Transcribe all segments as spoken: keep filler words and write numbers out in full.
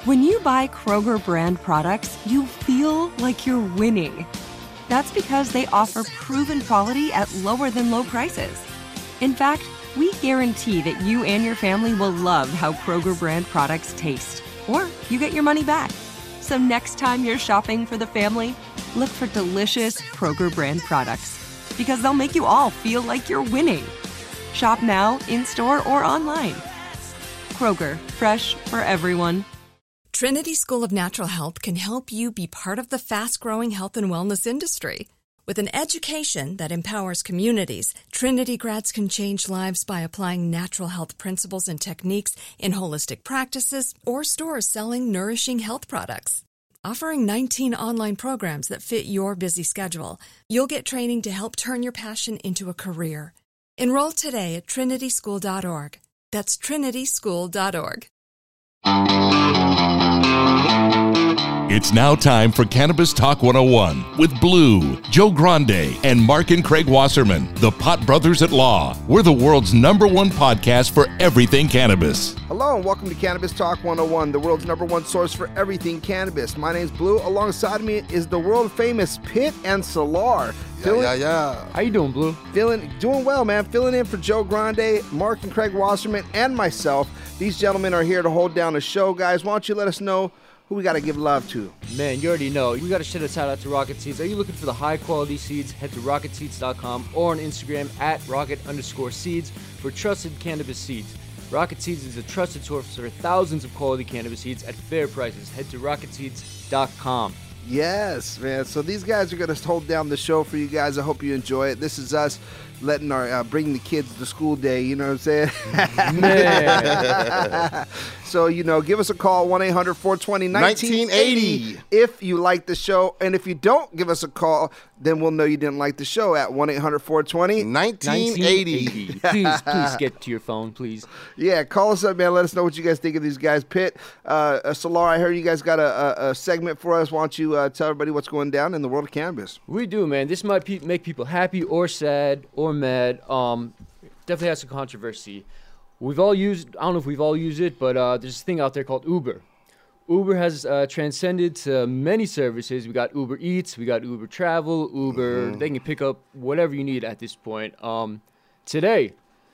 When you buy Kroger brand products, you feel like you're winning. That's because they offer proven quality at lower than low prices. In fact, we guarantee that you and your family will love how Kroger brand products taste, or you get your money back. So next time you're shopping for the family, look for delicious Kroger brand products, because they'll make you all feel like you're winning. Shop now, in-store, or online. Kroger, fresh for everyone. Trinity School of Natural Health can help you be part of the fast-growing health and wellness industry. With an education that empowers communities, Trinity grads can change lives by applying natural health principles and techniques in holistic practices or stores selling nourishing health products. Offering nineteen online programs that fit your busy schedule, you'll get training to help turn your passion into a career. Enroll today at trinity school dot org. That's trinity school dot org. It's now time for Cannabis Talk one oh one with Blue, Joe Grande, and Mark and Craig Wasserman, the Pot Brothers at Law. We're the world's number one podcast for everything cannabis. Hello and welcome to Cannabis Talk one oh one, the world's number one source for everything cannabis. My name's Blue. Alongside me is the world famous Pitt and Solar. Yeah, yeah, yeah. How you doing, Blue? Feeling, doing well, man. Filling in for Joe Grande, Mark and Craig Wasserman, and myself. These gentlemen are here to hold down the show, guys. Why don't you let us know who we got to give love to? Man, you already know. We got to send a shout out to Rocket Seeds. Are you looking for the high quality seeds? Head to rocket seeds dot com or on Instagram at rocket underscore seeds for trusted cannabis seeds. Rocket Seeds is a trusted source for thousands of quality cannabis seeds at fair prices. Head to rocket seeds dot com. Yes, man. So these guys are going to hold down the show for you guys. I hope you enjoy it. This is us letting our uh, bring the kids to school day. You know what I'm saying? Man. So, you know, give us a call, one eight hundred four two zero nineteen eighty if you like the show. And if you don't give us a call, then we'll know you didn't like the show at one eight hundred four two zero nineteen eighty. Please, please get to your phone, please. Yeah, call us up, man. Let us know what you guys think of these guys. Pitt, uh, uh, Solar, I heard you guys got a, a, a segment for us. Why don't you uh, tell everybody what's going down in the world of cannabis? We do, man. This might pe- make people happy or sad or mad. Um, definitely has some controversy. We've all used, I don't know if we've all used it, but uh, there's this thing out there called Uber. Uber has uh, transcended to many services. We got Uber Eats, we got Uber Travel, Uber, mm-hmm. They can pick up whatever you need at this point. Um, today,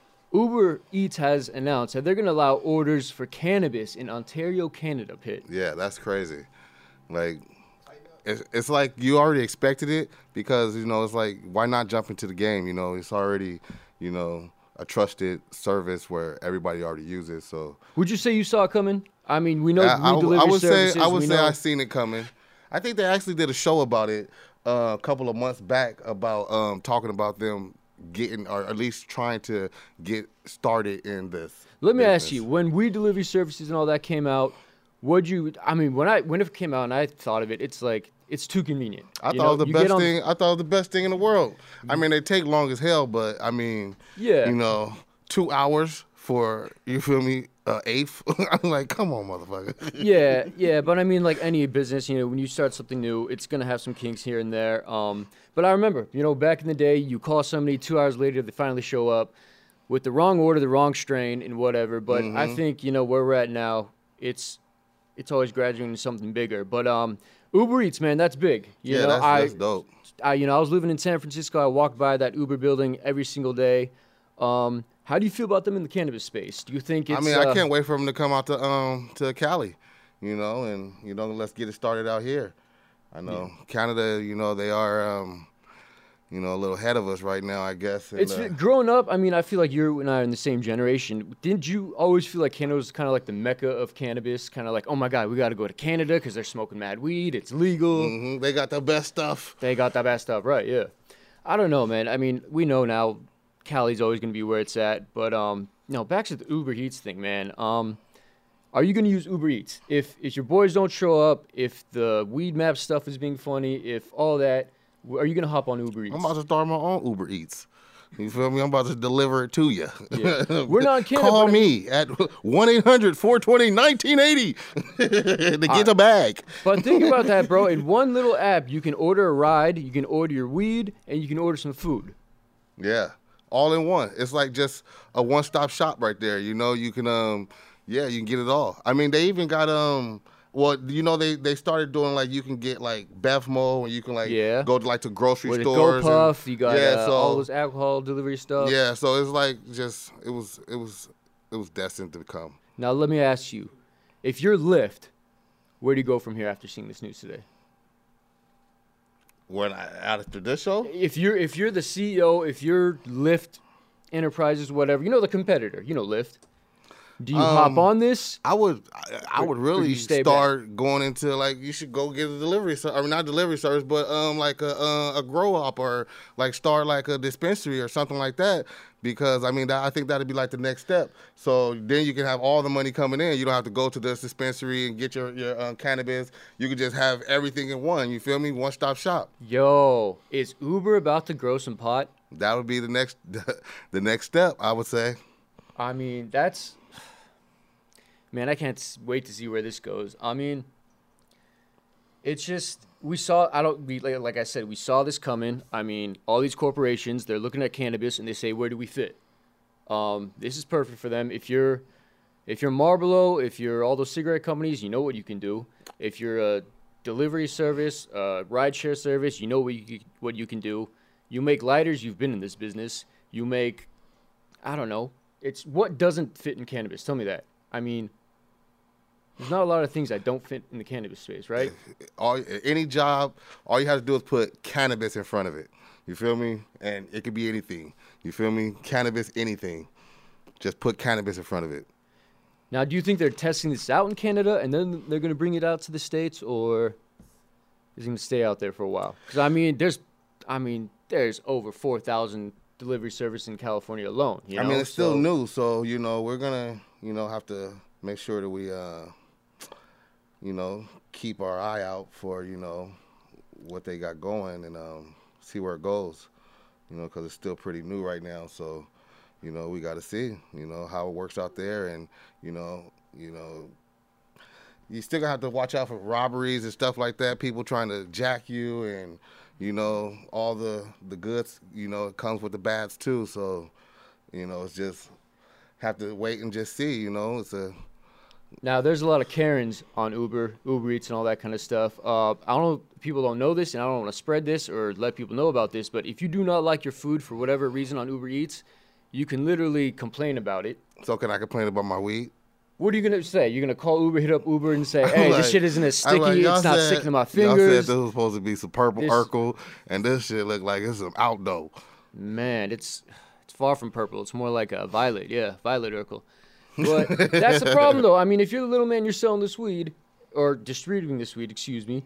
Uber Eats has announced that they're going to allow orders for cannabis in Ontario, Canada, Pitt. Yeah, that's crazy. Like, it's, it's like you already expected it because, you know, it's like, why not jump into the game? You know, it's already, you know, a trusted service where everybody already uses. So, would you say you saw it coming? I mean, we know I, we deliver I would services. say I would we say know. I seen it coming. I think they actually did a show about it uh, a couple of months back about um, talking about them getting, or at least trying to get started in this. Let me business. ask you, when we delivery services and all that came out, would you? I mean, when I when it came out and I thought of it, it's like it's too convenient. I you thought know, it was the you best get on- thing. I thought it was the best thing in the world. I mean, they take long as hell, but I mean, Yeah. you know, two hours for, you feel me, uh, eighth. I'm like, come on, motherfucker. yeah, yeah, but I mean, like any business, you know, when you start something new, it's gonna have some kinks here and there. Um, but I remember, you know, back in the day, you call somebody, two hours later, they finally show up with the wrong order, the wrong strain, and whatever. But Mm-hmm. I think, you know, where we're at now, it's it's always graduating to something bigger. But um, Uber Eats, man, that's big. You Yeah, know, that's- I, that's dope. I, you know, I was living in San Francisco. I walked by that Uber building every single day. Um, how do you feel about them in the cannabis space? Do you think it's? I mean, uh, I can't wait for them to come out to um to Cali, you know, and you know, let's get it started out here. I know yeah. Canada, you know, they are, um, you know, a little ahead of us right now, I guess. And, it's uh, growing up. I mean, I feel like you and I are in the same generation. Didn't you always feel like Canada was kind of like the mecca of cannabis? Kind of like, oh my God, we got to go to Canada because they're smoking mad weed. It's legal. Mm-hmm. They got the best stuff. They got the best stuff, right? Yeah. I don't know, man. I mean, we know now Cali's always going to be where it's at. But, um, no, back to the Uber Eats thing, man. Um, are you going to use Uber Eats? If, if your boys don't show up, if the weed map stuff is being funny, if all that, are you going to hop on Uber Eats? I'm about to start my own Uber Eats. You feel me? I'm about to deliver it to you. Yeah. We're not in Canada. Call me at one eight hundred four two zero nineteen eighty to get a bag. But think about that, bro. In one little app, you can order a ride, you can order your weed, and you can order some food. Yeah, all in one. It's like just a one-stop shop right there. You know, you can, um, yeah, you can get it all. I mean, they even got, um, Well, you know they, they started doing like you can get like Bevmo and you can like Yeah. go to like to grocery With stores. Go Puff, and, you got yeah, uh, so, all those alcohol delivery stuff. Yeah, so it's like just it was it was it was destined to come. Now let me ask you, if you're Lyft, where do you go from here after seeing this news today? When I, after this show, If you're if you're the C E O, if you're Lyft Enterprises, whatever, you know the competitor, you know Lyft. Do you Um, hop on this? I would I, I Or- would or really you stay start going into like you should go get a delivery service, I mean not delivery service, but um like a uh, a grow up or like start like a dispensary or something like that. Because I mean that, I think that'd be like the next step. So then you can have all the money coming in. You don't have to go to the dispensary and get your your um, cannabis. You can just have everything in one. You feel me? One stop shop. Yo, is Uber about to grow some pot? That would be the next the next step, I would say. I mean, that's man, I can't s- wait to see where this goes. I mean, it's just we saw. I don't. We like, like I said, we saw this coming. I mean, all these corporations, they're looking at cannabis and they say, where do we fit? Um, this is perfect for them. If you're, if you're Marlboro, if you're all those cigarette companies, you know what you can do. If you're a delivery service, uh, rideshare service, you know what you what you can do. You make lighters. You've been in this business. You make, I don't know. It's what doesn't fit in cannabis. Tell me that. I mean. There's not a lot of things that don't fit in the cannabis space, right? All any job, all you have to do is put cannabis in front of it. You feel me? And it could be anything. You feel me? Cannabis, anything. Just put cannabis in front of it. Now, do you think they're testing this out in Canada and then they're going to bring it out to the States, or is it going to stay out there for a while? Because I mean, there's, I mean, there's over four thousand delivery service in California alone. You know? I mean, it's still So- new, so you know we're gonna, you know, have to make sure that we, uh, you know, keep our eye out for, you know, what they got going and um, see where it goes. You know, because it's still pretty new right now, so you know we got to see, you know, how it works out there, and you know, you know. You still gonna have to watch out for robberies and stuff like that. People trying to jack you, and you know all the the goods. You know it comes with the bads too. So, you know it's just have to wait and just see. You know it's a Now, there's a lot of Karens on Uber, Uber Eats, and all that kind of stuff. Uh, I don't know if people don't know this, and I don't want to spread this or let people know about this, but if you do not like your food for whatever reason on Uber Eats, you can literally complain about it. so can I complain about my weed? What are you going to say? You're going to call Uber, hit up Uber, and say, hey, I'm this like- shit isn't as I'm sticky, like, y'all it's not said- sticking to my Y'all said fingers. this was supposed to be some purple This- Urkel, and this shit look like it's some outdoor. Man, it's it's far from purple. It's more like a violet. Yeah, violet Urkel. But that's the problem, though. I mean, if you're the little man, you're selling this weed, or distributing this weed, excuse me,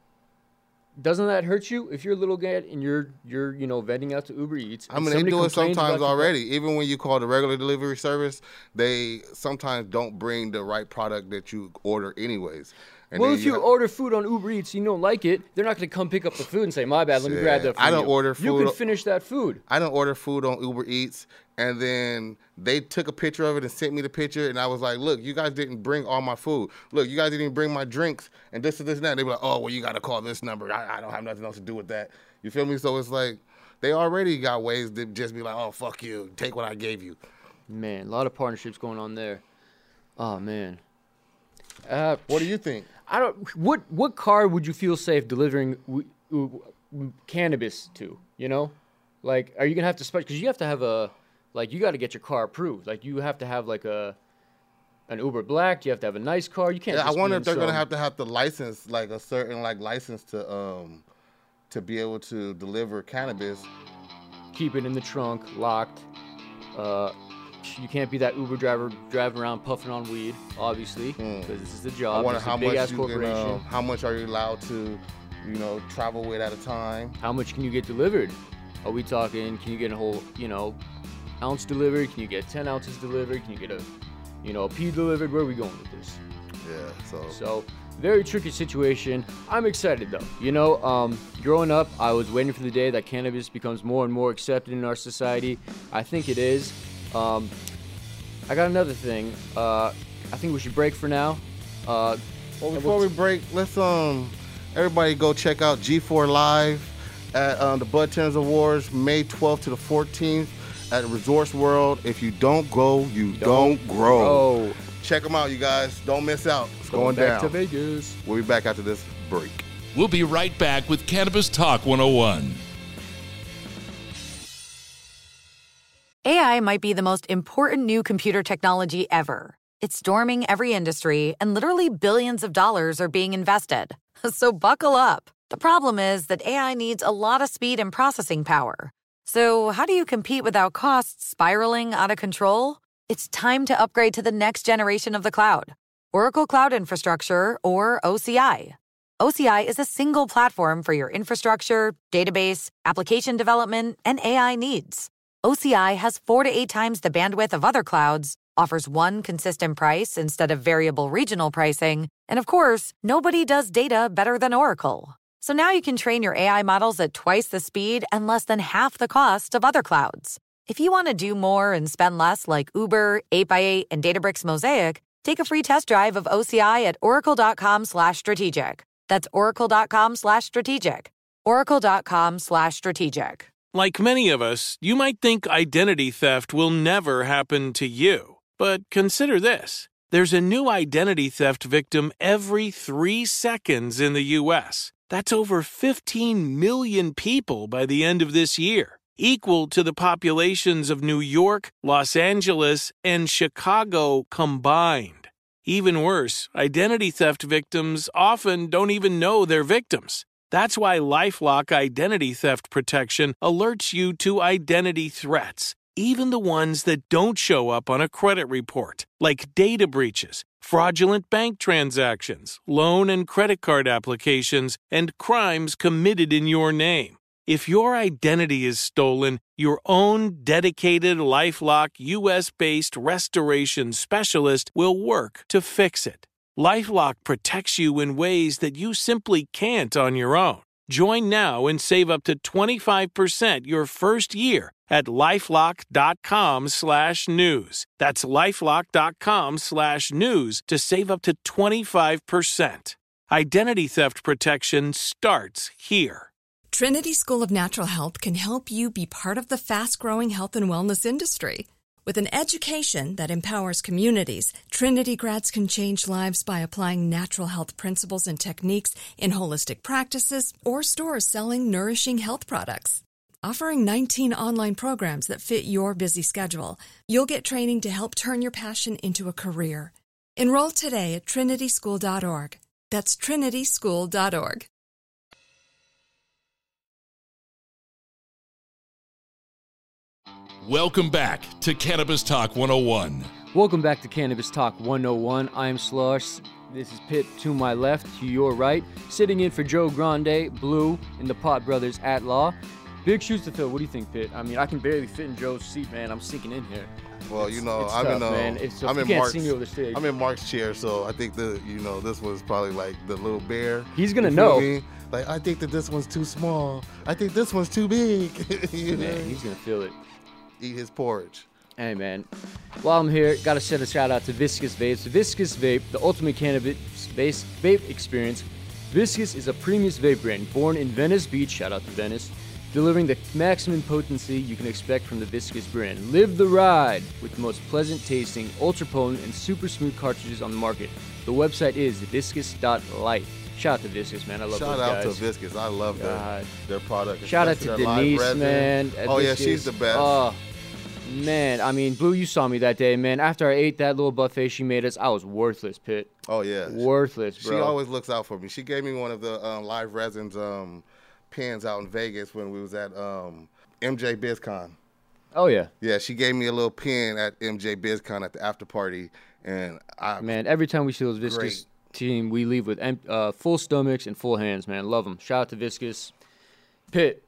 doesn't that hurt you? If you're a little guy and you're, you're you know, vending out to Uber Eats. I and mean, they somebody do it complains sometimes about your- already. Even when you call the regular delivery service, they sometimes don't bring the right product that you order anyways. And Well, then if you have- order food on Uber Eats and you don't like it, they're not going to come pick up the food and say, my bad, let me Shit, grab that from I don't you. order You food- can finish that food. I don't order food on Uber Eats, and then they took a picture of it and sent me the picture, and I was like, look, you guys didn't bring all my food. Look, you guys didn't even bring my drinks, and this and this and that. They were like, oh, well, you got to call this number. I, I don't have nothing else to do with that. You feel me? So it's like they already got ways to just be like, oh, fuck you. Take what I gave you. Man, a lot of partnerships going on there. Oh, man. Uh, What do you think? I don't. What what car would you feel safe delivering w- w- w- cannabis to? You know, like, are you gonna have to special? Because you have to have a, like, you got to get your car approved. Like, you have to have like a, an Uber Black. You have to have a nice car. You can't. Yeah, I just be wonder in if they're gonna some- have to have the license, like a certain like license to um to be able to deliver cannabis. keep it in the trunk, locked. Uh, you can't be that Uber driver driving around puffing on weed, obviously, because this is the I job. wonder It's a how big much ass you corporation. can, uh, how much are you allowed to, you know, travel with at a time? How much can you get delivered? Are we talking? Can you get a whole, you know, ounce delivered? Can you get ten ounces delivered? Can you get a, you know, a pea delivered? Where are we going with this? Yeah, so, So, very tricky situation. I'm excited though. You know, um, growing up, I was waiting for the day that cannabis becomes more and more accepted in our society. I think it is. Um, I got another thing. Uh, I think we should break for now. Uh, well, and before we'll we break, let's um everybody go check out G four Live at um, the Bud Tenders Awards, May twelfth to the fourteenth at Resorts World. If you don't go, you don't, grow. grow. check them out, you guys. Don't miss out. It's going, Going back down. to Vegas. We'll be back after this break. We'll be right back with Cannabis Talk one oh one. A I might be the most important new computer technology ever. It's storming every industry, and literally billions of dollars are being invested. So buckle up. The problem is that A I needs a lot of speed and processing power. So how do you compete without costs spiraling out of control? It's time to upgrade to the next generation of the cloud. Oracle Cloud Infrastructure, or O C I. O C I is a single platform for your infrastructure, database, application development, and A I needs. O C I has four to eight times the bandwidth of other clouds, offers one consistent price instead of variable regional pricing, and of course, nobody does data better than Oracle. So now you can train your A I models at twice the speed and less than half the cost of other clouds. If you want to do more and spend less like Uber, eight by eight, and Databricks Mosaic, take a free test drive of O C I at oracle.com slash strategic. That's oracle.com slash strategic. oracle.com slash strategic. Like many of us, you might think identity theft will never happen to you. But consider this. There's a new identity theft victim every three seconds in the U S. That's over fifteen million people by the end of this year, equal to the populations of New York, Los Angeles, and Chicago combined. Even worse, identity theft victims often don't even know they're victims. That's why LifeLock Identity Theft Protection alerts you to identity threats, even the ones that don't show up on a credit report, like data breaches, fraudulent bank transactions, loan and credit card applications, and crimes committed in your name. If your identity is stolen, your own dedicated LifeLock U S-based restoration specialist will work to fix it. LifeLock protects you in ways that you simply can't on your own. Join now and save up to twenty-five percent your first year at lifelock.com slash news. That's lifelock.com slash news to save up to twenty-five percent. Identity theft protection starts here. Trinity School of Natural Health can help you be part of the fast-growing health and wellness industry. With an education that empowers communities, Trinity grads can change lives by applying natural health principles and techniques in holistic practices or stores selling nourishing health products. Offering nineteen online programs that fit your busy schedule, you'll get training to help turn your passion into a career. Enroll today at trinity school dot org. That's trinity school dot org. Welcome back to Cannabis Talk one oh one. Welcome back to Cannabis Talk one oh one. I'm Slush. This is Pitt to my left, to your right. Sitting in for Joe Grande, Blue, and the Pot Brothers at Law. Big shoes to fill. What do you think, Pitt? I mean, I can barely fit in Joe's seat, man. I'm sinking in here. Well, It's- you know, it's I'm tough, in uh, man. It's tough. I'm You in can't Mark's see me over the stage. I'm in Mark's chair, so I think the you know this was probably like the little bear. He's gonna You feel know. me? Like I think that this one's too small. I think this one's too big. you know? Man, he's gonna feel it. Eat his porridge. Hey, man. While I'm here, gotta send a shout out to Viscous Vapes. Viscous Vape, the ultimate cannabis-based vape experience. Viscous is a premium vape brand born in Venice Beach. Shout out to Venice. Delivering the maximum potency you can expect from the Viscous brand. Live the ride with the most pleasant tasting, ultra potent, and super smooth cartridges on the market. The website is viscous dot light. Shout out to Viscous, man. I love Shout those out guys. to Viscous. I love their, God. their product. Shout out especially to their live Denise, resin. man. at Oh yeah, Viscous. she's the best. Oh, man. I mean, Blue, you saw me that day, man. After I ate that little buffet she made us, I was worthless, Pitt. oh yeah. Worthless, bro. She always looks out for me. She gave me one of the um, live resins um, pins out in Vegas when we was at um, M J BizCon. Oh, yeah. Yeah, she gave me a little pin at M J BizCon at the after party, and I Man, every time we see those Viscous Great. team, we leave with em- uh, full stomachs and full hands, man. Love them. Shout out to Viscous. Pitt,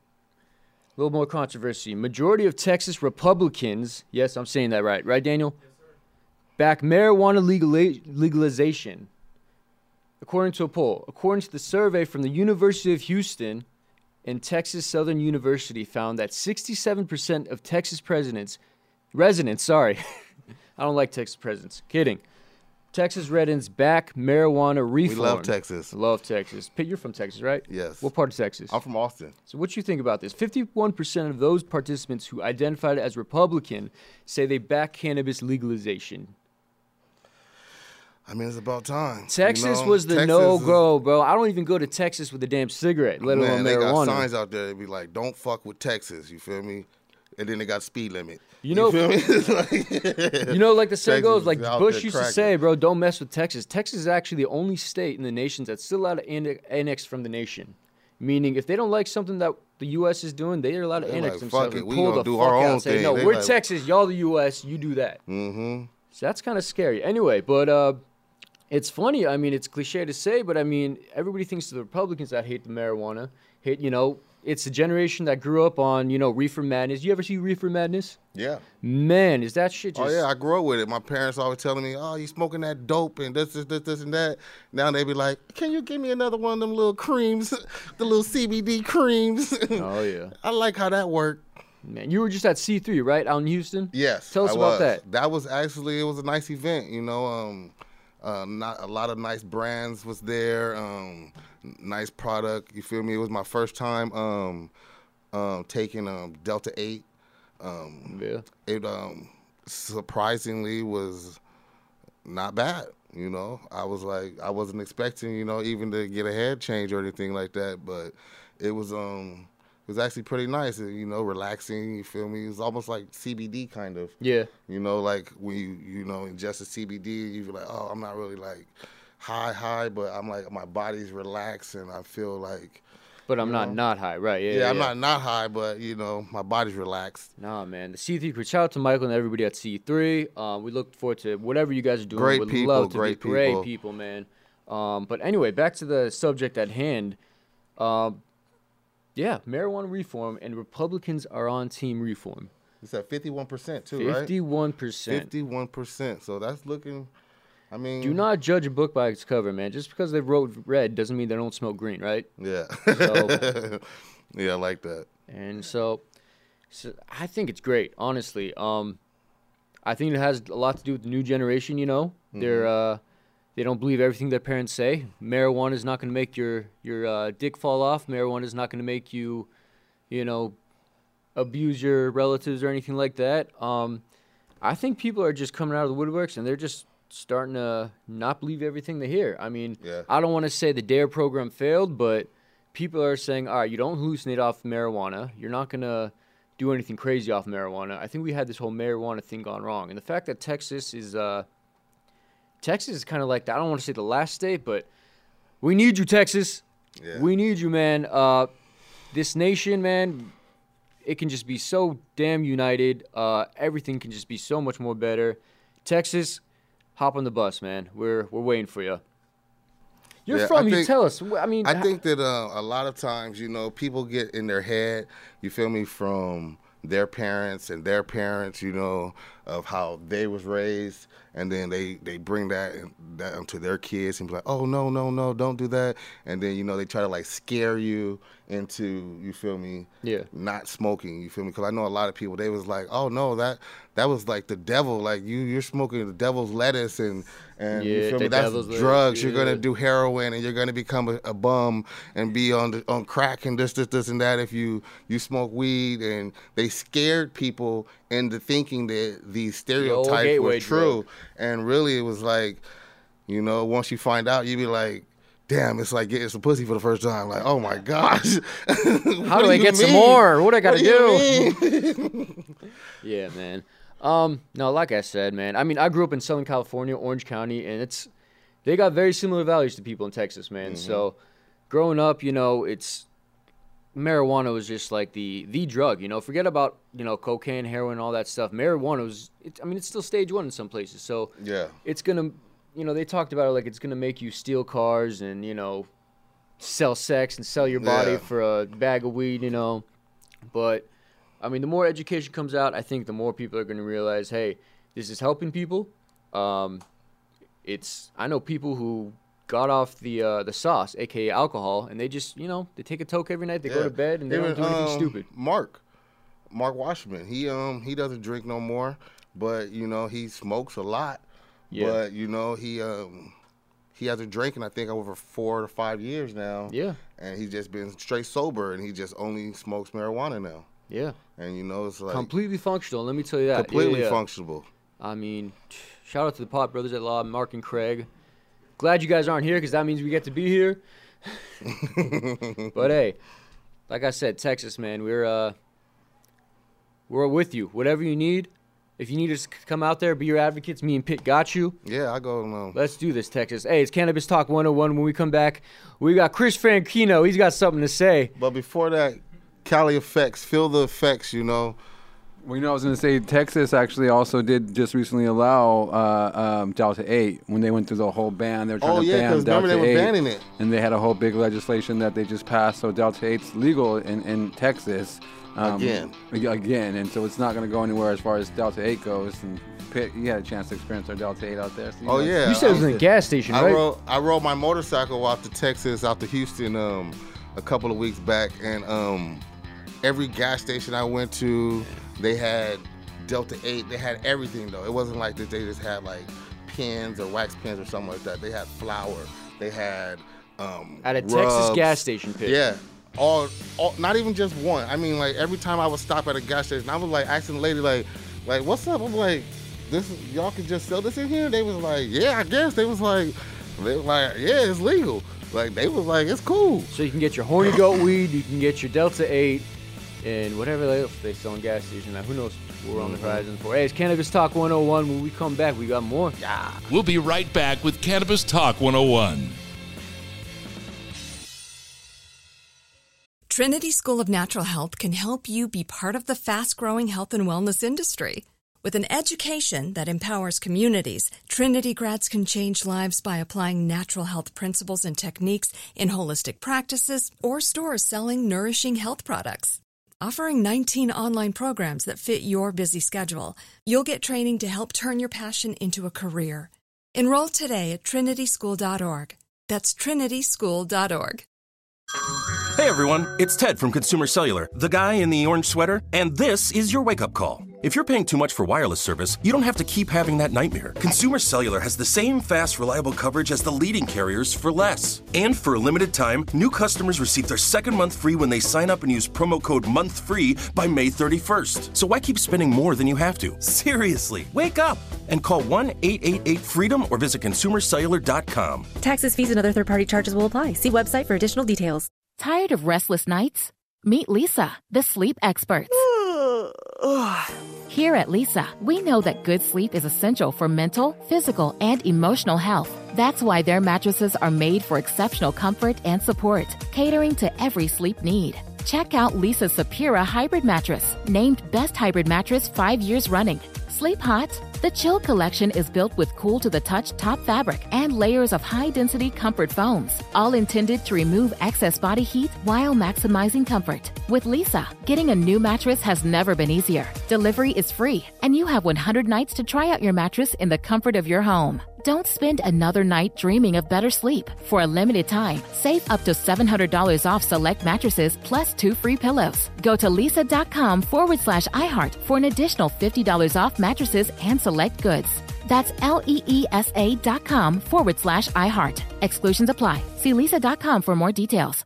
a little more controversy. Majority of Texas Republicans, yes, I'm saying that right, right, Daniel? Yes, sir. Back marijuana legala- legalization. According to a poll, according to the survey from the University of Houston and Texas Southern University, found that sixty-seven percent of Texas presidents, residents, sorry, I don't like Texas presidents, kidding. Texas residents back marijuana we reform. love Texas. Love Texas. Pitt, you're from Texas, right? Yes. What part of Texas? I'm from Austin. So what you think about this? fifty-one percent of those participants who identified as Republican say they back cannabis legalization. I mean, it's about time. Texas you know? was the Texas no-go, bro. I don't even go to Texas with a damn cigarette, let alone man, they marijuana. got signs out there that be like, don't fuck with Texas, you feel me? And then they got speed limit. You know, you, feel me? like, you know, like the saying Texas goes, like is out Bush there used to cracking. say, bro, don't mess with Texas. Texas is actually the only state in the nation that's still allowed to annex- annex from the nation. Meaning, if they don't like something that the U S is doing, they are allowed to They're annex like, themselves fuck it, and we pull gonna the do fuck our out own and say, thing. no, They we're like- Texas, y'all the U S, you do that. Mm-hmm. So that's kind of scary. Anyway, but uh, it's funny. I mean, it's cliche to say, but I mean, everybody thinks the Republicans that hate the marijuana, hate, you know, it's a generation that grew up on, you know, Reefer Madness. You ever see Reefer Madness? Yeah. Man, is that shit just... Oh, yeah, I grew up with it. My parents always telling me, oh, you smoking that dope and this, this, this, this, and that. Now they be like, can you give me another one of them little creams, the little C B D creams? Oh, yeah. I like how that worked. Man, you were just at C three, right, out in Houston? Yes, Tell us I about was. that. That was actually, it was a nice event, you know. Um, uh, not a lot of nice brands was there. Um, nice product, you feel me? It was my first time um, um, taking um, Delta eight. Um, Yeah. It um, surprisingly was not bad, you know. I was like, I wasn't expecting, you know, even to get a head change or anything like that, but it was um, it was actually pretty nice, you know, relaxing, you feel me? It was almost like C B D kind of. Yeah. You know, like when you, you know, ingest a C B D, you feel like, oh, I'm not really like high, high, but I'm like, my body's relaxed and I feel like. But I'm you not know? not high, right? Yeah, Yeah, yeah, I'm yeah. not not high, but, you know, my body's relaxed. Nah, man. The C three crew. Shout out to Michael and everybody at C three. Um, we look forward to whatever you guys are doing. Great Would people, love to great be great people. people, man. Um, but anyway, back to the subject at hand. Um, yeah, marijuana reform, and Republicans are on team reform. It's at fifty-one percent too, right? Fifty-one percent. fifty-one percent. So that's looking, I mean. Do not judge a book by its cover, man. Just because they wrote red doesn't mean they don't smell green, right? Yeah. So- yeah, I like that. And so, so I think it's great, honestly. Um, I think it has a lot to do with the new generation. You know, they're uh, they don't believe everything their parents say. Marijuana is not going to make your your uh, dick fall off. Marijuana is not going to make you, you know, abuse your relatives or anything like that. Um, I think people are just coming out of the woodworks and they're just starting to not believe everything they hear. I mean, Yeah. I don't want to say the D A R E program failed, but people are saying, all right, you don't hallucinate off marijuana. You're not going to do anything crazy off marijuana. I think we had this whole marijuana thing gone wrong. And the fact that Texas is, uh, Texas is kind of like, the, I don't want to say the last state, but we need you, Texas. Yeah. We need you, man. Uh, this nation, man, it can just be so damn united. Uh, everything can just be so much more better. Texas, hop on the bus, man. We're we're waiting for you. You're Yeah, from, I you think- tell us. I mean, I h- think that uh, a lot of times, you know, people get in their head, you feel me, from their parents and their parents, you know, of how they was raised, and then they, they bring that that onto their kids and be like, oh, no, no, no, don't do that. And then, you know, they try to, like, scare you into, you feel me, Yeah. not smoking, you feel me? Because I know a lot of people, they was like, oh, no, that that was like the devil. Like, you, you're smoking the devil's lettuce and, and you Yeah, feel the me, that's devil's lettuce, drugs. You're going yeah. to do heroin and you're going to become a, a bum and be on the, on crack and this, this, this, and that if you, you smoke weed. And they scared people into thinking that these stereotypes were gateway true. drug. And really it was like, you know, once you find out, you be like, damn, it's like getting some pussy for the first time. Like, oh my gosh. how do I get some more? What I got to do? do? Yeah, man. Um, no, like I said, man. I mean, I grew up in Southern California, Orange County, and it's they got very similar values to people in Texas, man. So, growing up, you know, it's marijuana was just like the the drug. You know, forget about you know cocaine, heroin, all that stuff. Marijuana was. It, I mean, it's still stage one in some places. So Yeah. it's gonna, you know, they talked about it like it's gonna make you steal cars and you know, sell sex and sell your body Yeah. for a bag of weed. You know, but I mean, the more education comes out, I think the more people are gonna realize, hey, this is helping people. Um, it's I know people who got off the uh, the sauce, aka alcohol, and they just you know they take a toke every night, they go Yeah. to bed, and they Even, don't do anything um, stupid. Mark, Mark Washman, he um he doesn't drink no more, but you know he smokes a lot. Yeah. But you know he um he hasn't drinking I think over four to five years now. Yeah. And he's just been straight sober, and he just only smokes marijuana now. Yeah, And you know it's like completely functional. Let me tell you that. completely yeah, yeah. functional. I mean, shout out to the Pot Brothers at Law, Mark and Craig. Glad you guys aren't here because that means we get to be here. But hey, like I said, Texas, man, we're uh, we're with you. Whatever you need. If you need us to come out there, be your advocates, me and Pitt got you. Yeah, I go along. Let's do this, Texas. Hey, it's Cannabis Talk one oh one. When we come back, we got Chris Franchino. He's got something to say. But before that, Cali effects, feel the effects, you know. Well, you know, I was going to say Texas actually also did just recently allow uh, um, Delta eight when they went through the whole ban. They were trying oh, to yeah, ban Delta remember they were eight, banning it. And they had a whole big legislation that they just passed, so Delta eight's legal in, in Texas. Um, again. Again, and so it's not going to go anywhere as far as Delta eight goes. And Pitt, you had a chance to experience our Delta eight out there. So oh, know, yeah. You said it was in a gas station, I right? Rode, I rode my motorcycle out to Texas, out to Houston um, a couple of weeks back, and um, every gas station I went to, they had Delta eight. They had everything, though. It wasn't like that they just had, like, pens or wax pens or something like that. They had flour. They had um, At a rubs. Texas gas station, Pitt. Yeah. All, all, not even just one. I mean, like, every time I would stop at a gas station, I was, like, asking the lady, like, like, what's up? I'm like, this y'all can just sell this in here? They was like, yeah, I guess. They was like, they was like, yeah, it's legal. Like, they was like, it's cool. So you can get your horny goat weed, you can get your Delta eight, and whatever else they sell in gas station. Now, who knows what we're on the horizon for. Hey, it's Cannabis Talk one oh one. When we come back, we got more. Yeah. We'll be right back with Cannabis Talk one oh one. Trinity School of Natural Health can help you be part of the fast-growing health and wellness industry. With an education that empowers communities, Trinity grads can change lives by applying natural health principles and techniques in holistic practices or stores selling nourishing health products. Offering nineteen online programs that fit your busy schedule, you'll get training to help turn your passion into a career. Enroll today at trinity school dot org. That's trinity school dot org. Hey everyone, it's Ted from Consumer Cellular, the guy in the orange sweater, and this is your wake-up call. If you're paying too much for wireless service, you don't have to keep having that nightmare. Consumer Cellular has the same fast, reliable coverage as the leading carriers for less. And for a limited time, new customers receive their second month free when they sign up and use promo code MONTHFREE by May thirty-first. So why keep spending more than you have to? Seriously, wake up and call one eight eight eight FREEDOM or visit consumer cellular dot com. Taxes, fees, and other third-party charges will apply. See website for additional details. Tired of restless nights? Meet Lisa, the sleep experts. Here at Lisa, we know that good sleep is essential for mental, physical, and emotional health. That's why their mattresses are made for exceptional comfort and support, catering to every sleep need. Check out Lisa's Sapira Hybrid Mattress, named Best Hybrid Mattress five years running. Sleep hot? The Chill Collection is built with cool-to-the-touch top fabric and layers of high-density comfort foams, all intended to remove excess body heat while maximizing comfort. With Lisa, getting a new mattress has never been easier. Delivery is free, and you have one hundred nights to try out your mattress in the comfort of your home. Don't spend another night dreaming of better sleep. For a limited time, save up to seven hundred dollars off select mattresses plus two free pillows. Go to lisa.com forward slash iHeart for an additional fifty dollars off mattresses and select goods. That's L-E-E-S-A dot com forward slash iHeart. Exclusions apply. See lisa dot com for more details.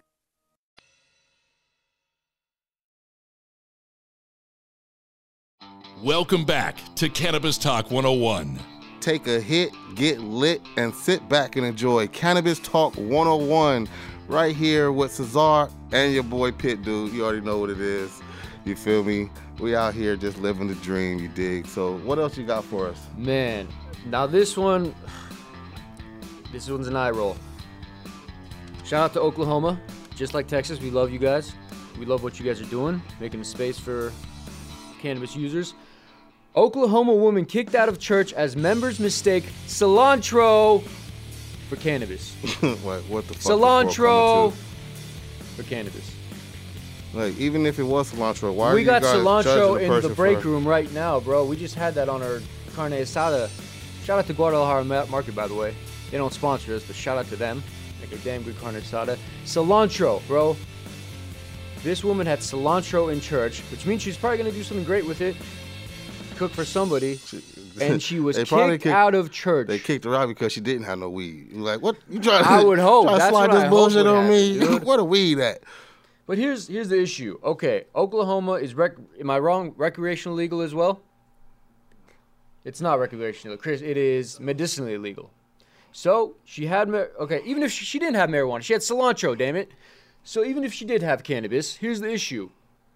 Welcome back to Cannabis Talk one oh one. Take a hit, get lit, and sit back and enjoy Cannabis Talk one oh one right here with Cesar and your boy Pitt Dude. You already know what it is. You feel me? We out here just living the dream, you dig? So what else you got for us? Man, now this one, this one's an eye roll. Shout out to Oklahoma. Just like Texas, we love you guys. We love what you guys are doing, making a space for cannabis users. Oklahoma woman kicked out of church as members mistake cilantro for cannabis. Like, what the fuck? Cilantro for cannabis. Like, even if it was cilantro, why we are you got guys cilantro the in the break for... room right now, bro. We just had that on our carne asada. Shout out to Guadalajara Market, by the way. They don't sponsor us, but shout out to them. Make a damn good carne asada. Cilantro, bro. This woman had cilantro in church, which means she's probably going to do something great with it. Cook for somebody, and she was kicked, kicked out of church. They kicked her out because she didn't have no weed. You're like, what? You trying to, I would hope. trying to That's slide what this I bullshit hope on me? Happen, What a weed at? But here's here's the issue. Okay, Oklahoma is rec- am I wrong? Recreational legal as well? It's not recreational, Chris. It is medicinally illegal. So she had, mar- okay, even if she, she didn't have marijuana, she had cilantro, damn it. So even if she did have cannabis, here's the issue.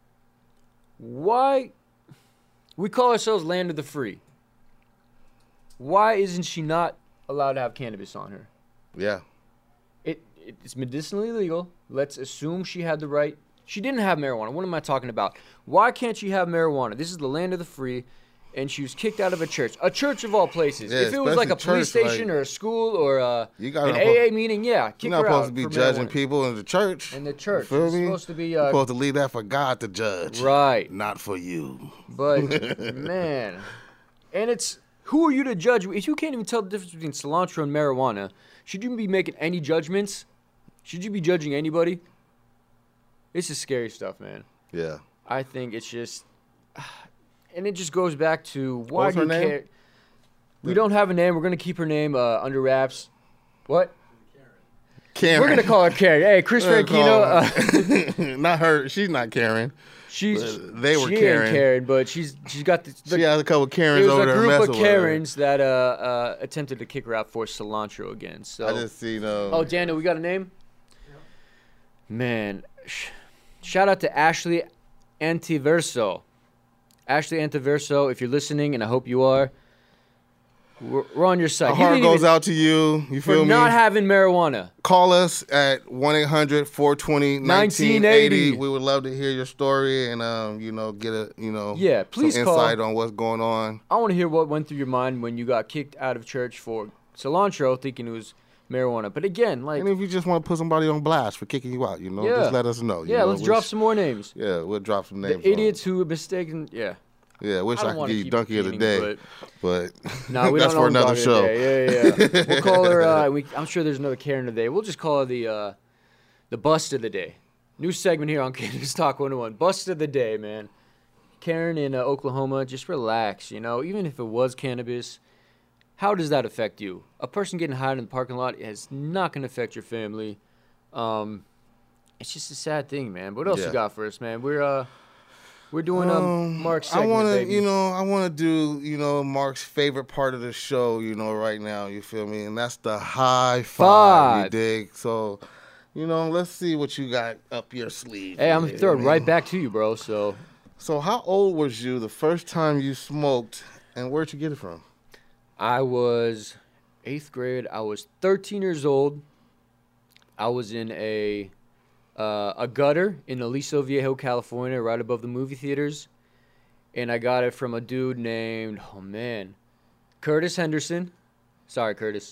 Why, we call ourselves land of the free. Why isn't she not allowed to have cannabis on her? Yeah. It It's medicinally legal. Let's assume she had the right. She didn't have marijuana. What am I talking about? Why can't she have marijuana? This is the land of the free. And she was kicked out of a church. A church of all places. Yeah, if it was like a especially police church, station like, or a school or a, you gotta an not A A po- meeting, yeah, kick You're not her supposed out to be for judging marijuana. people in the church. In the church. You feel It's me? supposed to be, You're uh, supposed to leave that for God to judge. Right. Not for you. But, man. And it's, who are you to judge? If you can't even tell the difference between cilantro and marijuana, should you be making any judgments? Should you be judging anybody? This is scary stuff, man. Yeah. I think it's just, and it just goes back to why What's do you her name? care? We don't have a name. We're gonna keep her name uh, under wraps. What? Karen. We're gonna call her Karen. Hey, Chris We're gonna Franchino. call her- not her. She's not Karen. She's But they were she Karen. ain't Karen, but she's she's got the. the She has a couple Karens There was over a there group of messing with her. Karens that uh, uh, attempted to kick her out for cilantro again. So I just seen. Um, oh, Daniel, we got a name. Man, sh- shout out to Ashley Antiverso. Ashley Antiverso, if you're listening, and I hope you are, we're, we're on your side. Our You heart didn't goes even- out to you. You for feel me? not having marijuana. Call us at one eight hundred four two zero nineteen eighty. We would love to hear your story and um, you know, get a you know Yeah, please some call. insight on what's going on. I want to hear what went through your mind when you got kicked out of church for cilantro, thinking it was marijuana. But again, like, And if you just want to put somebody on blast for kicking you out, you know, Yeah. just let us know. you yeah, know, let's wish- drop some more names. Yeah, we'll drop some names. The idiots who were mistaken. Yeah. On. Yeah, wish I I, don't could wanna give you keep donkey of the repeating, day, but, No, we that's don't for know another Dog show. of the Day. Yeah, yeah. We'll call her. Uh, we, I'm sure there's another Karen today. We'll just call her the uh, the bust of the day. New segment here on Cannabis Talk one oh one. Bust of the day, man. Karen in uh, Oklahoma, just relax. You know, even if it was cannabis, how does that affect you? A person getting high in the parking lot is not going to affect your family. Um, it's just a sad thing, man. What else Yeah. you got for us, man? We're uh, we're doing um, Um, Mark's I segment, want to, baby. you know, I want to do, you know, Mark's favorite part of the show, you know, right now. You feel me? And that's the high five. You Five. dig? So, you know, let's see what you got up your sleeve. Hey, I'm here, throwing man. right back to you, bro. So. So, how old was you the first time you smoked, and where'd you get it from? I was eighth grade. I was thirteen years old. I was in a uh, a gutter in Aliso Viejo, California, right above the movie theaters, and I got it from a dude named oh man, Curtis Henderson. Sorry, Curtis.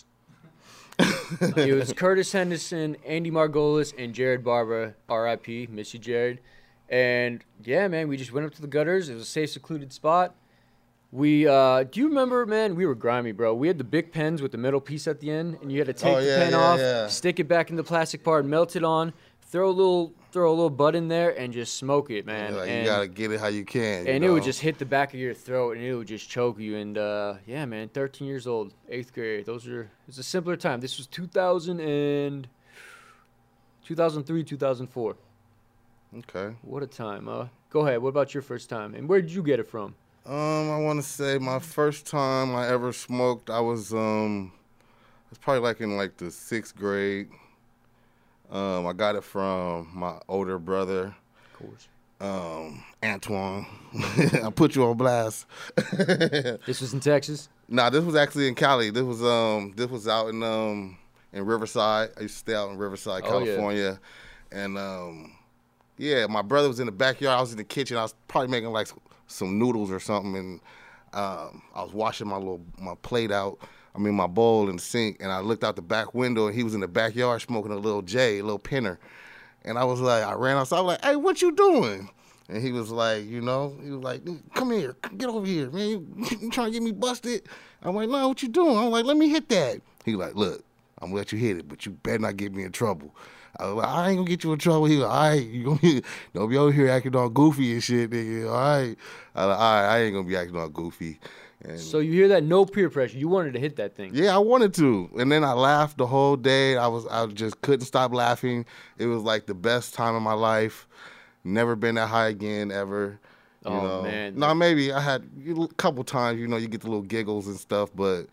It was Curtis Henderson, Andy Margolis, and Jared Barber. R I P Miss you, Jared. And yeah, man, we just went up to the gutters. It was a safe, secluded spot. We, uh, do you remember, man? We were grimy, bro. We had the big pens with the metal piece at the end, and you had to take Oh, the yeah, pen yeah, off, yeah. stick it back in the plastic part, melt it on, throw a little, throw a little bud in there, and just smoke it, man. Like, and you gotta get it how you can. you and it would know? just hit the back of your throat, and it would just choke you. And uh, yeah, man, thirteen years old, eighth grade. Those are it's a simpler time. This was two thousand and two thousand three, two thousand four. Okay. What a time. Uh, go ahead. What about your first time? And where did you get it from? Um, I want to say my first time I ever smoked, I was um, it's probably like in like the sixth grade. Um, I got it from my older brother, Of course. um, Antoine. I put you on blast. This was in Texas. Nah, this was actually in Cali. This was um, this was out in um, in Riverside. I used to stay out in Riverside, Oh, yeah. California, and um, yeah, my brother was in the backyard. I was in the kitchen. I was probably making like some noodles or something, and um, I was washing my little my plate out. I mean my bowl in the sink, and I looked out the back window, and he was in the backyard smoking a little J, a little pinner, and I was like, I ran outside. I was like, "Hey, what you doing?" And he was like, you know, he was like, "Come here, get over here, man. You, you trying to get me busted?" I'm like, "No, what you doing?" I'm like, "Let me hit that." He like, "Look, I'm gonna let you hit it, but you better not get me in trouble." I was like, "I ain't gonna get you in trouble." He was like, "All right, you gonna be, don't be over here acting all goofy and shit, nigga. All right." I was like, "All right, I ain't gonna be acting all goofy." And So you hear that? No peer pressure. You wanted to hit that thing. yeah, I wanted to, and then I laughed the whole day. I was, I just couldn't stop laughing. It was like the best time of my life. Never been that high again ever. You Oh, know? man. No, maybe I had a couple times. You know, you get the little giggles and stuff, but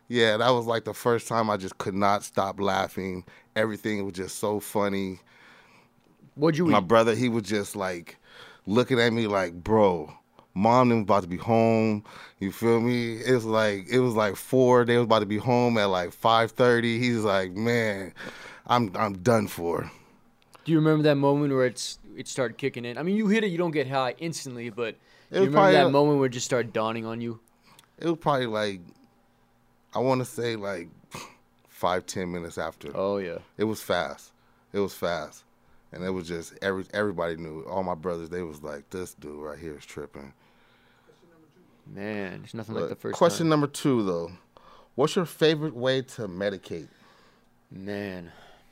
Yeah, that was like the first time I just could not stop laughing. Everything was just so funny. What'd you My eat? brother, he was just like looking at me like, bro, mom them about to be home. You feel me? It was like it was like four. They was about to be home at like five thirty. He's like, man, I'm I'm done for. Do you remember that moment where it's it started kicking in? I mean, you hit it, you don't get high instantly, but It do you was remember probably that a- moment where it just started dawning on you? It was probably like, I want to say like five, ten minutes after. Oh yeah. It was fast. It was fast. And it was just, every everybody knew. All my brothers, they was like, this dude right here is tripping. Man, there's nothing But like the first question time. number two, though. What's your favorite way to medicate? Man.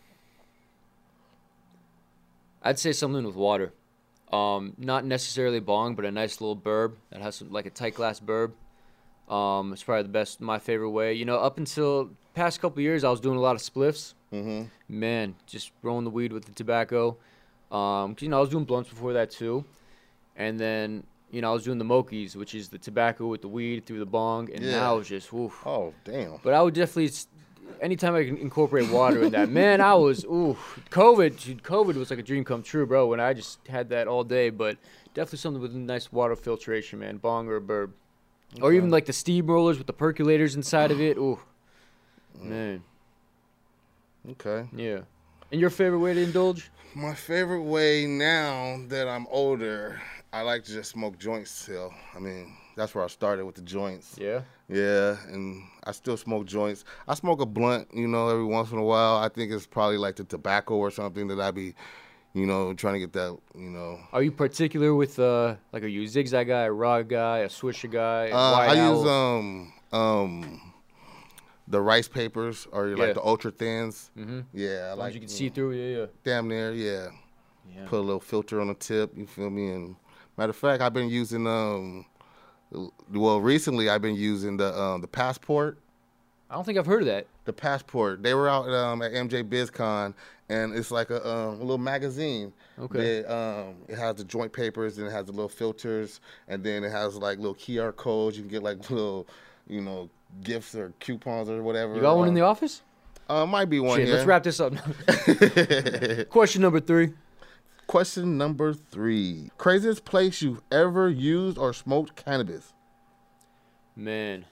I'd say something with water. Um, not necessarily bong, but a nice little burb that has some, like a tight glass burb. Um, it's probably the best, my favorite way. You know, up until past couple years, I was doing a lot of spliffs. Mm-hmm. Man, just rolling the weed with the tobacco. Um, 'cause, you know, I was doing blunts before that too. And then, you know, I was doing the mokies, which is the tobacco with the weed through the bong. And Yeah. now it's just, oof. Oh, damn. But I would definitely, s- anytime I can incorporate water in that, man, I was, ooh, COVID, dude, COVID was like a dream come true, bro, when I just had that all day. But definitely something with a nice water filtration, man, bong or a burb. Or even like the steam rollers with the percolators inside of it. Ooh, man. Okay. Yeah. And your favorite way to indulge? My favorite way now that I'm older, I like to just smoke joints still. I mean, that's where I started with the joints. Yeah? Yeah, and I still smoke joints. I smoke a blunt, you know, every once in a while. I think it's probably like the tobacco or something that I be, you know, trying to get that, you know. Are you particular with, uh, like, are you a zigzag guy, a raw guy, a swisher guy, a Uh, white I owl? use um um the rice papers or Yeah. like the ultra thins. Mm-hmm. Yeah, I Ones like you can see through, yeah, yeah. damn near, yeah. Yeah. Put a little filter on the tip, you feel me? And matter of fact, I've been using um well recently I've been using the um the Passport. I don't think I've heard of that. The Passport. They were out um, at M J BizCon, and it's like a, um, a little magazine. Okay. That, um, it has the joint papers, and it has the little filters, and then it has like little Q R codes. You can get like little, you know, gifts or coupons or whatever. You got one in the office? Uh, might be one Shit, here. let's wrap this up. Question number three. Question number three. Craziest place you've ever used or smoked cannabis? Man.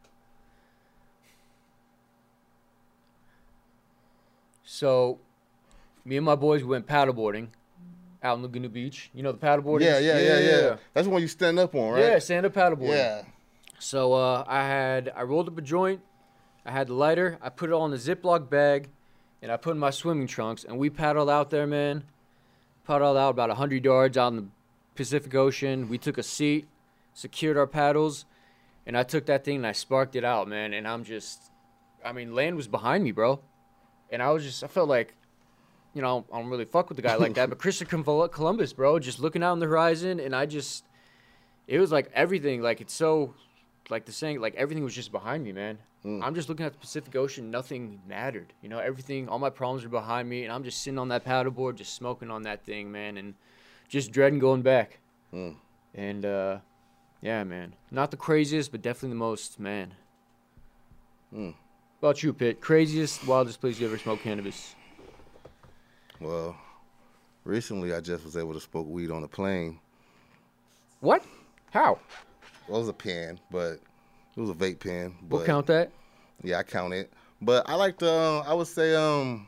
So, me and my boys went paddleboarding out in Laguna Beach. You know the paddleboarding? Yeah, yeah, yeah, yeah, That's the one you stand up on, right? Yeah, stand up paddleboarding. Yeah. So uh, I had I rolled up a joint, I had the lighter, I put it all in a Ziploc bag, and I put in my swimming trunks, and we paddled out there, man. Paddled out about one hundred yards out in the Pacific Ocean. We took a seat, secured our paddles, and I took that thing and I sparked it out, man. And I'm just, I mean, land was behind me, bro. And I was just, I felt like, you know, I don't really fuck with the guy like that, but Christopher Columbus, bro, just looking out on the horizon, and I just, it was like everything, like it's so, like the saying, like everything was just behind me, man. Mm. I'm just looking at the Pacific Ocean, nothing mattered, you know, everything, all my problems are behind me, and I'm just sitting on that paddleboard, just smoking on that thing, man, and just dreading going back. Mm. And, uh, yeah, man, not the craziest, but definitely the most, man. Mm. What about you, Pitt? Craziest, wildest place you ever smoked cannabis? Well, recently I just was able to smoke weed on a plane. What? How? Well, it was a pen, but it was a vape pen. We'll but- count that. Yeah, I count it. But I like to, uh, I would say, um,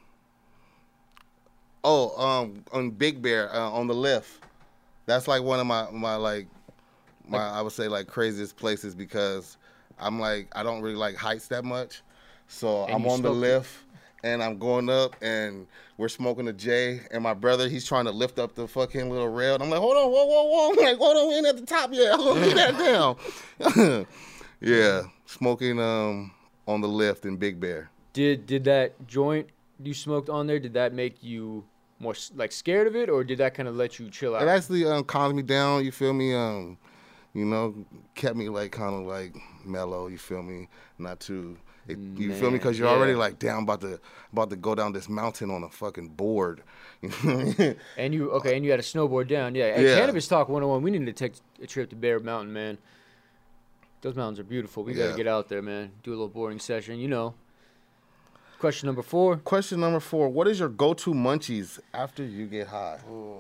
oh, um, on Big Bear, uh, on the lift. That's like one of my, my like, my, I would say, like, craziest places because I'm like, I don't really like heights that much. So And I'm you on the smoked it. lift. And I'm going up, and we're smoking a J, and my brother, he's trying to lift up the fucking little rail. And I'm like, hold on, whoa, whoa, whoa. I'm like, hold on, we ain't at the top yet. Hold on, leave that down. Yeah, smoking um on the lift in Big Bear. Did did that joint you smoked on there, did that make you more s- like scared of it, or did that kind of let you chill out? It actually um, calmed me down, you feel me? Um, you know, kept me like kind of like mellow, you feel me? Not too... It, you feel me? Because you're yeah. already like down about to about to go down this mountain on a fucking board. And you okay? And you had a snowboard down, yeah. Hey, Yeah. Cannabis Talk one oh one. We need to take a trip to Bear Mountain, man. Those mountains are beautiful. We Yeah. gotta get out there, man. Do a little boring session, you know. Question number four. Question number four. What is your go-to munchies after you get high?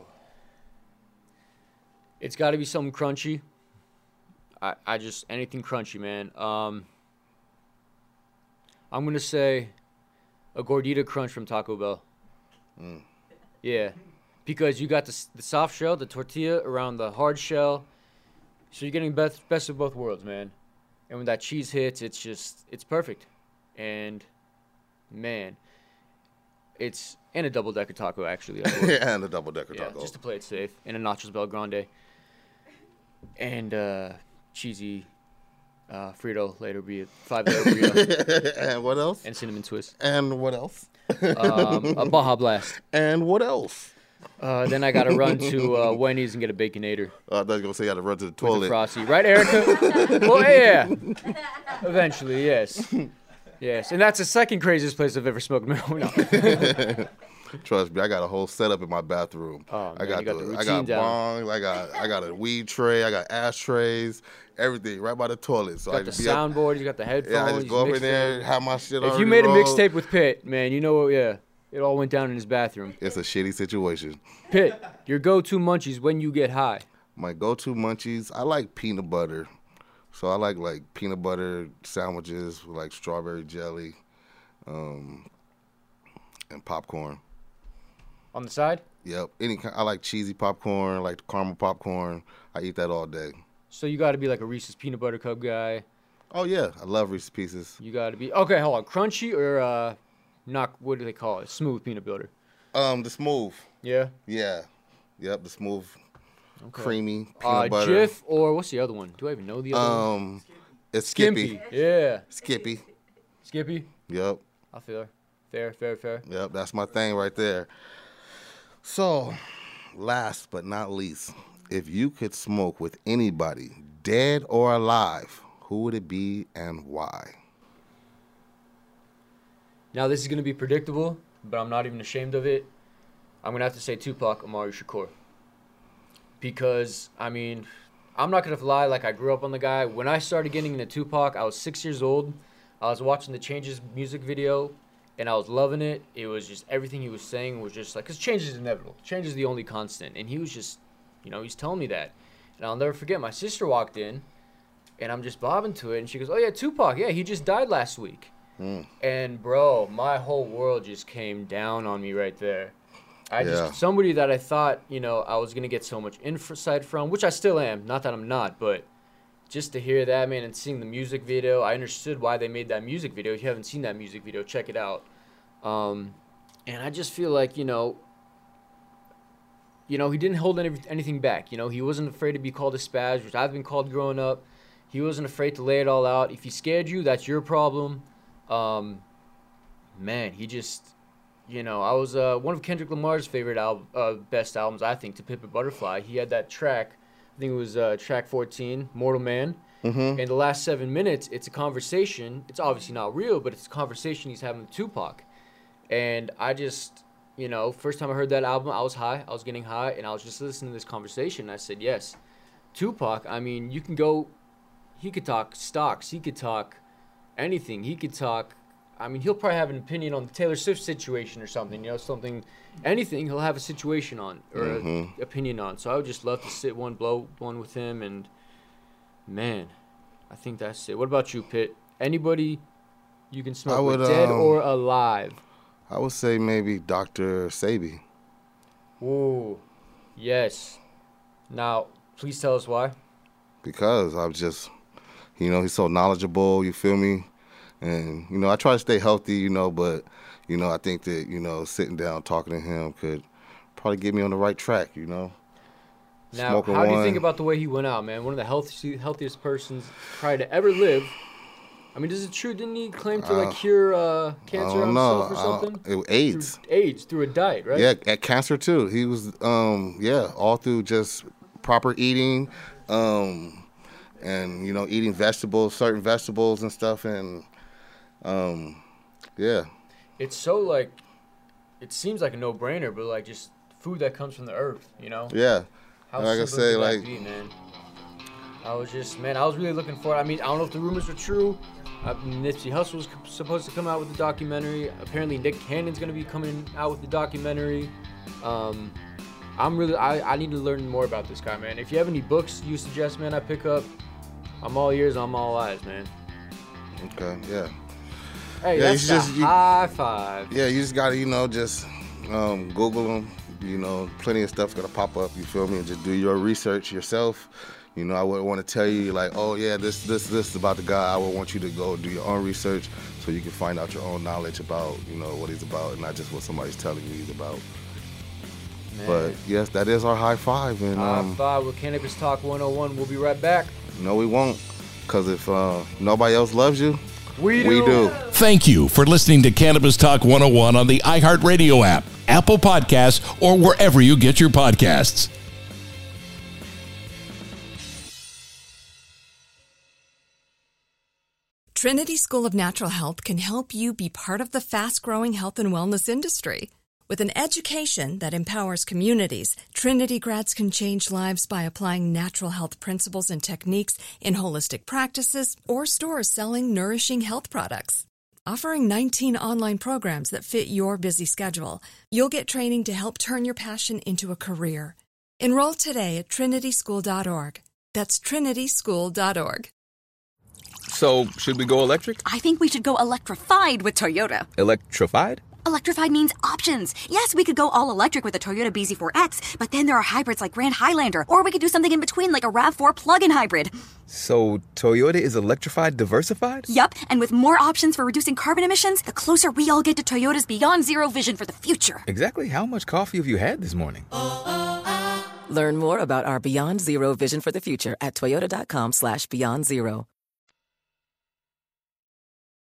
It's got to be something crunchy. I, I just anything crunchy, man. Um, I'm gonna say a gordita crunch from Taco Bell. Mm. Yeah, because you got the s- the soft shell, the tortilla around the hard shell, so you're getting best best of both worlds, man. And when that cheese hits, it's just it's perfect. And man, it's and a double decker taco actually. as well. Yeah, and a double decker Yeah, taco. just to play it safe, and a nachos Bel Grande, and uh, cheesy uh, Frito later be it five layer burrito. And what else? And cinnamon twist. And what else? um, a Baja Blast. And what else? Uh, then I gotta run to uh, Wendy's and get a Baconator. Uh, I thought you were gonna say you had to run to the With toilet. the Frosty, right, Erica? Well, yeah. Eventually, yes, yes, and that's the second craziest place I've ever smoked marijuana. Trust me, I got a whole setup in my bathroom. Oh, man, I got, you got the, the I routine got down. bongs, I got I got a weed tray, I got ashtrays, everything right by the toilet. So You I got the just be up- soundboard, you got the headphones. Yeah, I just go up in mixed there, it. have my shit If you already made a rolled. mixtape with Pitt, man, you know what? Yeah, it all went down in his bathroom. It's a shitty situation. Pitt, your go-to munchies when you get high. My go-to munchies, I like peanut butter. So I like like peanut butter sandwiches with like strawberry jelly, um, and popcorn. On the side? Yep. Any kind, I like cheesy popcorn, like caramel popcorn. I eat that all day. So you got to be like a Reese's peanut butter cup guy. Oh yeah, I love Reese's Pieces. You got to be okay. Hold on, crunchy or uh, not? What do they call it? Smooth peanut butter. Um, the smooth. Yeah. Yeah. Yep, the smooth, Okay. creamy peanut Uh, butter. Jif or what's the other one? Do I even know the other one? Um, it's Skippy. Yeah. Skippy. Skippy. Yep. I feel her. Fair, fair, fair. Yep, that's my thing right there. So, last but not least, if you could smoke with anybody, dead or alive, who would it be and why? Now this is gonna be predictable, but I'm not even ashamed of it. I'm gonna have to say Tupac Amaru Shakur. Because I mean, I'm not gonna lie. Like I grew up on the guy. When I started getting into Tupac, I was six years old. I was watching the Changes music video, and I was loving it. It was just everything he was saying was just like, cause change is inevitable. Change is the only constant, and he was just, you know, he's telling me that. And I'll never forget. My sister walked in, and I'm just bobbing to it, and she goes, "Oh yeah, Tupac. Yeah, he just died last week." Mm. And bro, my whole world just came down on me right there. I Yeah. just somebody that I thought, you know, I was gonna get so much insight from, which I still am. Not that I'm not, but just to hear that, man, and seeing the music video, I understood why they made that music video. If you haven't seen that music video, check it out. Um, and I just feel like, you know, you know, he didn't hold any, anything back. You know, he wasn't afraid to be called a spaz, which I've been called growing up. He wasn't afraid to lay it all out. If he scared you, that's your problem. Um, man, he just, you know, I was uh, one of Kendrick Lamar's favorite al- uh, best albums, I think, To Pimp a Butterfly. He had that track, I think it was uh, track fourteen, Mortal Man. Mhm. And the last seven minutes, it's a conversation. It's obviously not real, but it's a conversation he's having with Tupac. And I just, you know, first time I heard that album, I was high. I was getting high, and I was just listening to this conversation. And I said, yes, Tupac, I mean, you can go, he could talk stocks. He could talk anything. He could talk, I mean, he'll probably have an opinion on the Taylor Swift situation or something, you know, something, anything he'll have a situation on or Mhm. an opinion on. So I would just love to sit one, blow one with him, and man, I think that's it. What about you, Pitt? Anybody you can smoke I would, with, dead um, or alive? I would say maybe Doctor Sabi. Ooh, yes. Now, please tell us why. Because I'm just, you know, he's so knowledgeable, you feel me? And, you know, I try to stay healthy, you know, but, you know, I think that, you know, sitting down talking to him could probably get me on the right track, you know? Now, Smoking how do you one. think about the way he went out, man? One of the healthy, healthiest persons probably to ever live. I mean, is it true? Didn't he claim to like Uh, cure uh, I cancer don't know. himself or I don't- something? it was AIDS. Through AIDS through a diet, right? Yeah, at cancer too. He was, um, yeah, all through just proper eating, um, and you know, eating vegetables, certain vegetables and stuff, and um, yeah, It's so like, it seems like a no-brainer, but like just food that comes from the earth, you know? yeah. How like I simple say, could that like be, man? I was just, man, I was really looking for it. I mean, I don't know if the rumors are true. Uh, Nipsey Hussle was supposed to come out with the documentary. Apparently, Nick Cannon's going to be coming out with the documentary. Um, I'm really, I, I need to learn more about this guy, man. If you have any books you suggest, man, I pick up, I'm all ears, I'm all eyes, man. Okay, yeah. Hey, yeah, that's you just, just, you, high five. Yeah, you just got to, you know, just um, Google them. You know, plenty of stuff's going to pop up, you feel me? And just do your research yourself. You know, I wouldn't want to tell you, like, oh, yeah, this, this, this is about the guy. I would want you to go do your own research so you can find out your own knowledge about, you know, what he's about and not just what somebody's telling you he's about. Man. But, yes, that is our high five. And, high um, five with Cannabis Talk one oh one. We'll be right back. No, we won't. Because if uh, nobody else loves you, we do. we do. Thank you for listening to Cannabis Talk one oh one on the iHeartRadio app, Apple Podcasts, or wherever you get your podcasts. Trinity School of Natural Health can help you be part of the fast-growing health and wellness industry. With an education that empowers communities, Trinity grads can change lives by applying natural health principles and techniques in holistic practices or stores selling nourishing health products. Offering nineteen online programs that fit your busy schedule, you'll get training to help turn your passion into a career. Enroll today at trinity school dot org. That's trinity school dot org. So, should we go electric? I think we should go electrified with Toyota. Electrified? Electrified means options. Yes, we could go all electric with the Toyota B Z four X, but then there are hybrids like Grand Highlander, or we could do something in between like a RAV four plug-in hybrid. So, Toyota is electrified diversified? Yup, and with more options for reducing carbon emissions, the closer we all get to Toyota's Beyond Zero vision for the future. Exactly how much coffee have you had this morning? Learn more about our Beyond Zero vision for the future at toyota dot com slash beyond zero.